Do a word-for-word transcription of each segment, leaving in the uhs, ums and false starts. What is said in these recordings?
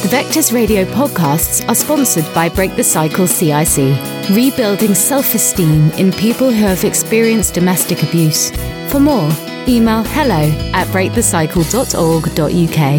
The Vectors Radio podcasts are sponsored by Break the Cycle C I C, rebuilding self-esteem in people who have experienced domestic abuse. For more, email hello at break the cycle dot org dot U K.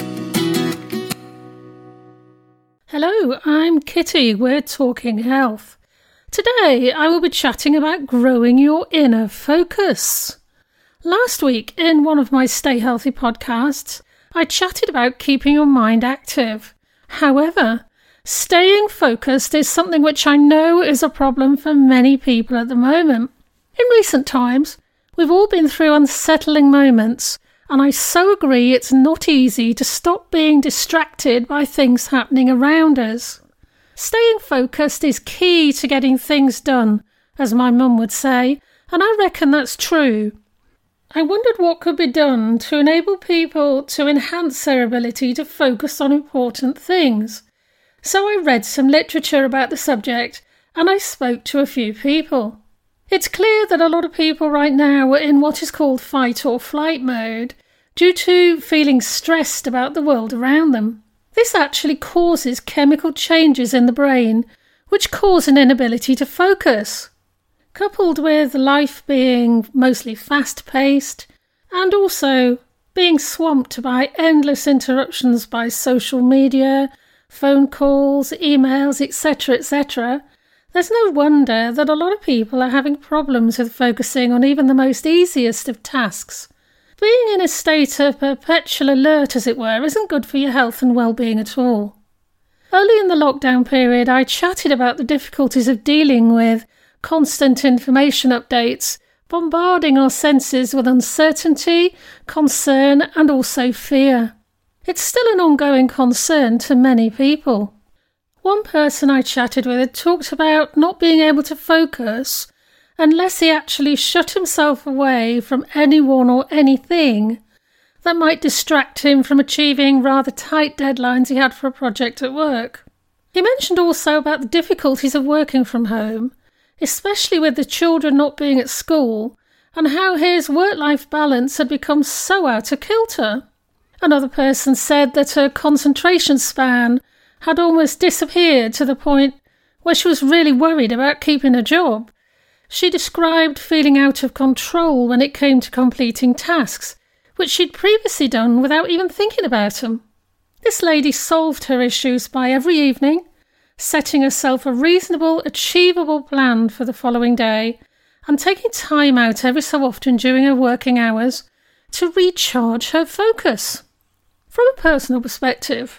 Hello, I'm Kitty. We're talking health. Today, I will be chatting about growing your inner focus. Last week, in one of my Stay Healthy podcasts, I chatted about keeping your mind active. However, staying focused is something which I know is a problem for many people at the moment. In recent times, we've all been through unsettling moments, and I so agree it's not easy to stop being distracted by things happening around us. Staying focused is key to getting things done, as my mum would say, and I reckon that's true. I wondered what could be done to enable people to enhance their ability to focus on important things. So I read some literature about the subject and I spoke to a few people. It's clear that a lot of people right now are in what is called fight or flight mode due to feeling stressed about the world around them. This actually causes chemical changes in the brain which cause an inability to focus. Coupled with life being mostly fast-paced and also being swamped by endless interruptions by social media, phone calls, emails, et cetera, et cetera, there's no wonder that a lot of people are having problems with focusing on even the most easiest of tasks. Being in a state of perpetual alert, as it were, isn't good for your health and well-being at all. Early in the lockdown period, I chatted about the difficulties of dealing with constant information updates, bombarding our senses with uncertainty, concern, and also fear. It's still an ongoing concern to many people. One person I chatted with talked about not being able to focus unless he actually shut himself away from anyone or anything that might distract him from achieving rather tight deadlines he had for a project at work. He mentioned also about the difficulties of working from home, especially with the children not being at school, and how his work-life balance had become so out of kilter. Another person said that her concentration span had almost disappeared to the point where she was really worried about keeping a job. She described feeling out of control when it came to completing tasks, which she'd previously done without even thinking about them. This lady solved her issues by every evening setting herself a reasonable, achievable plan for the following day and taking time out every so often during her working hours to recharge her focus. From a personal perspective,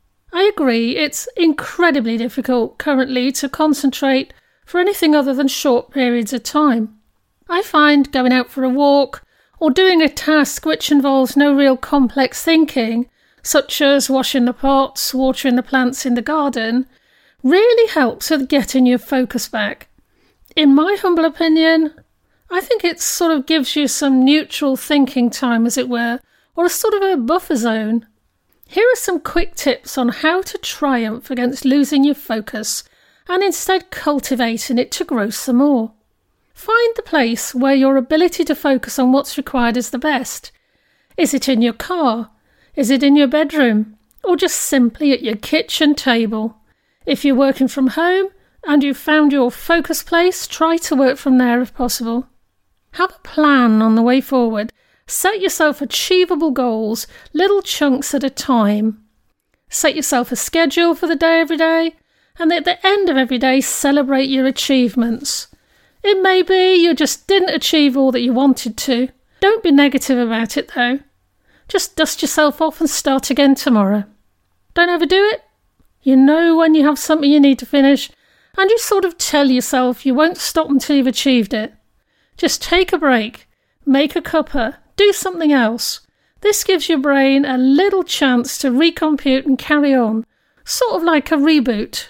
I agree it's incredibly difficult currently to concentrate for anything other than short periods of time. I find going out for a walk or doing a task which involves no real complex thinking, such as washing the pots, watering the plants in the garden, really helps with getting your focus back. In my humble opinion, I think it sort of gives you some neutral thinking time, as it were, or a sort of a buffer zone. Here are some quick tips on how to triumph against losing your focus and instead cultivating it to grow some more. Find the place where your ability to focus on what's required is the best. Is it in your car? Is it in your bedroom? Or just simply at your kitchen table? If you're working from home and you've found your focus place, try to work from there if possible. Have a plan on the way forward. Set yourself achievable goals, little chunks at a time. Set yourself a schedule for the day every day, and at the end of every day, celebrate your achievements. It may be you just didn't achieve all that you wanted to. Don't be negative about it though. Just dust yourself off and start again tomorrow. Don't overdo it. You know when you have something you need to finish, and you sort of tell yourself you won't stop until you've achieved it. Just take a break, make a cuppa, do something else. This gives your brain a little chance to recompute and carry on, sort of like a reboot.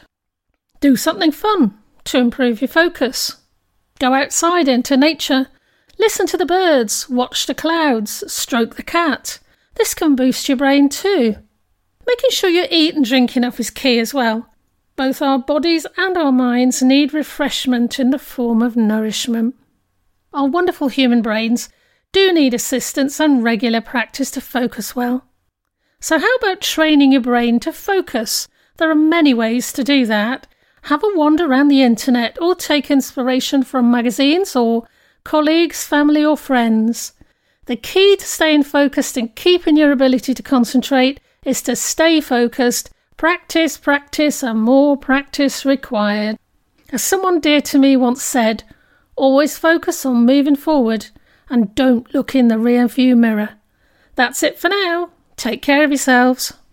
Do something fun to improve your focus. Go outside into nature, listen to the birds, watch the clouds, stroke the cat. This can boost your brain too. Making sure you eat and drink enough is key as well. Both our bodies and our minds need refreshment in the form of nourishment. Our wonderful human brains do need assistance and regular practice to focus well. So how about training your brain to focus? There are many ways to do that. Have a wander around the internet or take inspiration from magazines or colleagues, family or friends. The key to staying focused and keeping your ability to concentrate is to stay focused. Practice, practice and more practice required. As someone dear to me once said, always focus on moving forward and don't look in the rear view mirror. That's it for now. Take care of yourselves.